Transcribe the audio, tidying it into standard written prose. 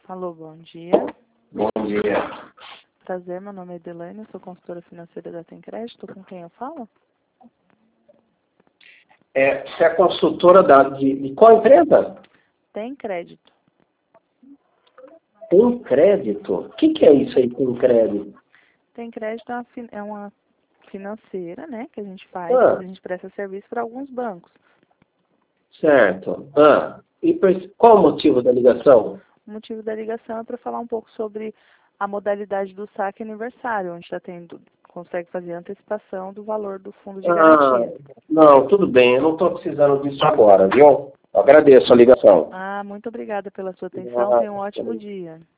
Alô, bom dia. Bom dia. Prazer, meu nome é Edelaine, sou consultora financeira da Tem Crédito. Com quem eu falo? Você é consultora de qual empresa? Tem Crédito. Tem crédito? O que é isso aí, tem crédito? Tem Crédito é uma financeira, né, que a gente faz, Ah, a gente presta serviço para alguns bancos. certo. Qual o motivo da ligação? O motivo da ligação é para falar um pouco sobre a modalidade do saque aniversário, onde consegue fazer a antecipação do valor do fundo de Ah, garantia. não, tudo bem, eu não estou precisando disso agora, viu? Eu agradeço a ligação. Muito obrigada pela sua atenção. Tenha um ótimo dia.